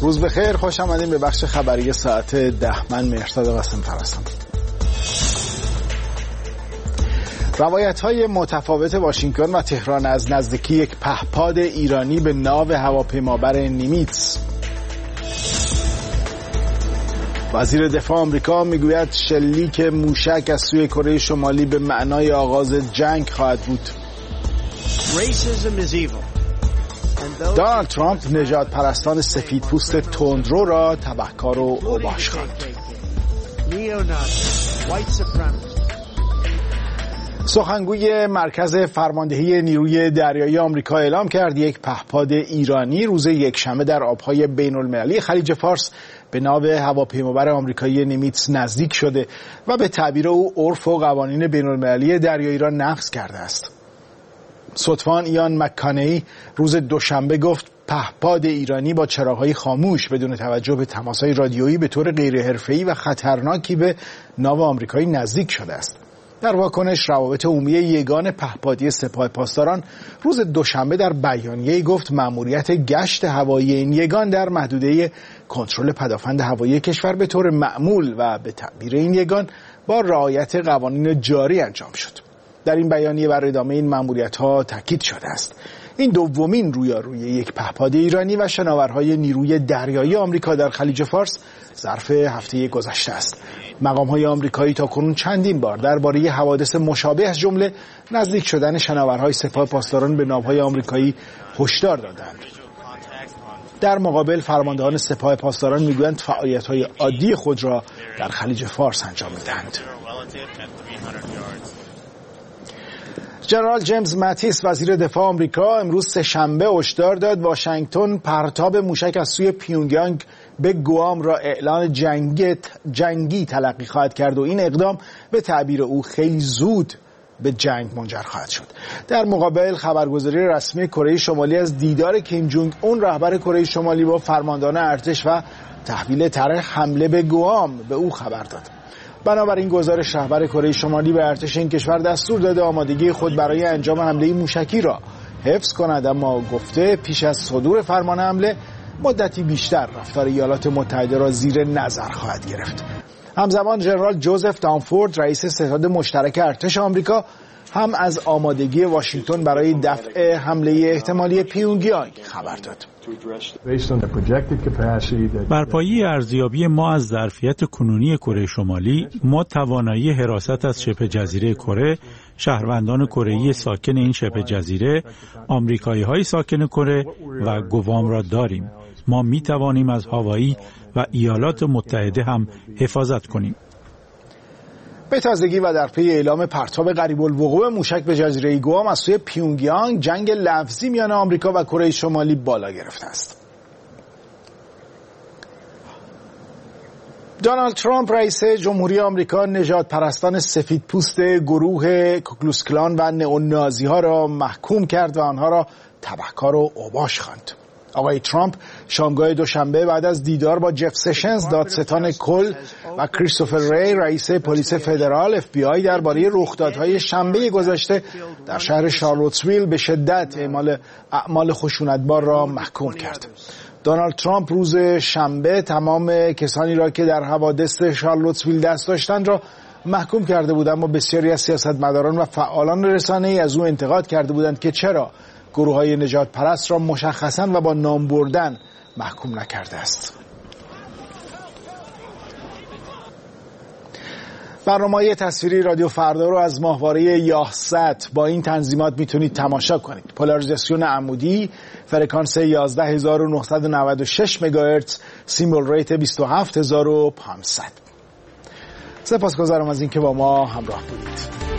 روز بخیر، خوش آمدین به بخش خبری ساعت 10. من مهرداد قاسم‌فر هستم. روایت‌های متفاوت واشنگتن و تهران از نزدیکی یک پهپاد ایرانی به ناو هواپیمابر نیمیتس. وزیر دفاع آمریکا میگوید شلیک موشک از سوی کره شمالی به معنای آغاز جنگ خواهد بود. دونالد ترامپ نژاد پرستان سفیدپوست تندرو را تبهکار و اوباش خواند. سخنگوی مرکز فرماندهی نیروی دریایی آمریکا اعلام کرد یک پهپاد ایرانی روز یکشنبه در آبهای بین‌المللی خلیج فارس به ناو هواپیمابر آمریکایی نیمیتس نزدیک شده و به تعبیر او عرف و قوانین بین‌المللی دریایی را نقض کرده است. سطفان ایان مک‌کانهی روز دوشنبه گفت پهپاد ایرانی با چراغ‌های خاموش بدون توجه به تماس‌های رادیویی به طور غیرحرفه‌ای و خطرناکی به ناو آمریکایی نزدیک شده است. در واکنش روابط عمومی یگان پهپادی سپاه پاسداران روز دوشنبه در بیانیه‌ای گفت مأموریت گشت هوایی این یگان در محدوده کنترل پدافند هوایی کشور به طور معمول و به تعبیر این یگان با رعایت قوانین جاری انجام شد. در این بیانیه بر ادامه این مأموریت‌ها تاکید شده است. این دومین رویارویی یک پهپاد ایرانی و شناورهای نیروی دریایی آمریکا در خلیج فارس ظرف هفته گذشته است. مقام‌های آمریکایی تاکنون چندین بار درباره حوادث مشابه از جمله نزدیک شدن شناورهای سپاه پاسداران به ناوهای آمریکایی هشدار دادند. در مقابل فرماندهان سپاه پاسداران میگویند فعالیت‌های عادی خود را در خلیج فارس انجام می‌دهند. ژنرال جیمز ماتیس وزیر دفاع آمریکا امروز سه‌شنبه هشدار داد واشنگتن پرتاب موشک از سوی پیونگیانگ به گوام را اعلان جنگی تلقی خواهد کرد و این اقدام به تعبیر او خیلی زود به جنگ منجر خواهد شد. در مقابل خبرگزاری رسمی کره شمالی از دیدار کیم جونگ اون رهبر کره شمالی با فرماندهان ارتش و تحویل طرح حمله به گوام به او خبر داد. بنابراین گزارش رهبر کره شمالی به ارتش این کشور دستور داده آمادگی خود برای انجام حمله موشکی را حفظ کند، اما گفته پیش از صدور فرمان حمله مدتی بیشتر رفتار ایالات متحده را زیر نظر خواهد گرفت. همزمان ژنرال جوزف دانفورد رئیس ستاد مشترک ارتش آمریکا هم از آمادگی واشنگتن برای دفع حمله احتمالی پیونگیانگ خبر داد. بر پایه ارزیابی ما از ظرفیت کنونی کره شمالی، ما توانایی حراست از شبه جزیره کره، شهروندان کره‌ای ساکن این شبه جزیره، آمریکایی‌های ساکن کره و گوام را داریم. ما می توانیم از هاوایی و ایالات متحده هم حفاظت کنیم. به تازگی و در پی اعلام پرتاب قریب الوقوع موشک به جزیره گوام از سوی پیونگیانگ، جنگ لفظی میان آمریکا و کره شمالی بالا گرفته است. دونالد ترامپ رئیس جمهوری آمریکا نژاد پرستان سفیدپوست گروه کوکلوس کلان و نئونازی ها را محکوم کرد و آنها را تبهکار و اوباش خواند. آقای ترامپ شامگاه دوشنبه بعد از دیدار با جف سشنز دادستان کل و کریستوفر ری رئیس پلیس فدرال FBI درباره رخدادهای شنبه گذشته در شهر شارلوتسویل به شدت اعمال خشونتبار را محکوم کرد. دونالد ترامپ روز شنبه تمام کسانی را که در حوادث شارلوتسویل دست داشتند را محکوم کرده بود، اما بسیاری از سیاستمداران و فعالان رسانه‌ای از او انتقاد کرده بودند که چرا گروه‌های نژاد پرست را مشخصاً و با نام بردن محکوم نکرده است. برنامه‌های تصویری رادیو فردا رو از ماهواره یاهست با این تنظیمات میتونید تماشا کنید. پولاریزاسیون عمودی، فرکانس 11996 مگاهرتز، سیمبل ریت 27500. سپاسگزارم از اینکه با ما همراه بودید.